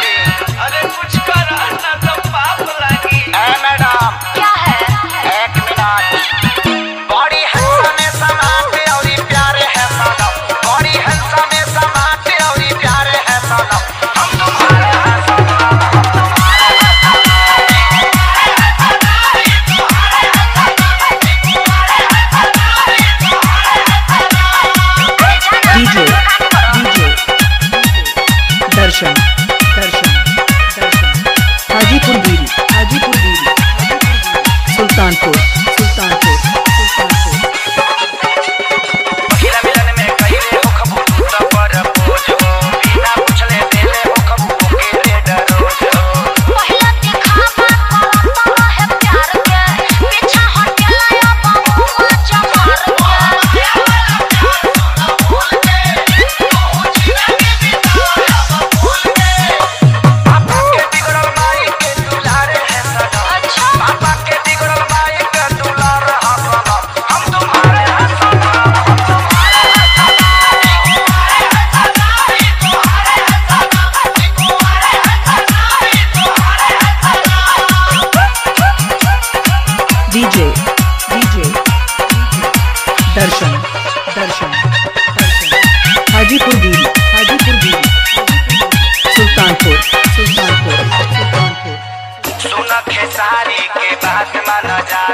अरे कुछ करा ना तो पाप लागी। मैडम क्या है? एक मिनट। बड़ी हंसा में समाते और प्यारे है सनम, बड़ी हंसा में समाते और प्यारे है सनम, हम तुम्हारे हैं सनम। डीजे दर्शन हाजीपुर बीरी सुल्तानपुर पहिला मिलन में कहिले हो खबू तू त पर बोझ हो, बिना पूछले देले हो खबू के रेड रोज हो। पहिला दिखावा करता है प्यार के, पीछा हटेला या बाबूआ चमार के। पापा के बिगड़ल माई के दुलारे है सनम, अच्छा पापा के बिगड़ल माई के दुलार है सनम, हम तुम्हारे हैं सनम। डीजे दर्शन हाजीपुर बीरी सुल्तानपुर सुन खेसारी के बात मान जा,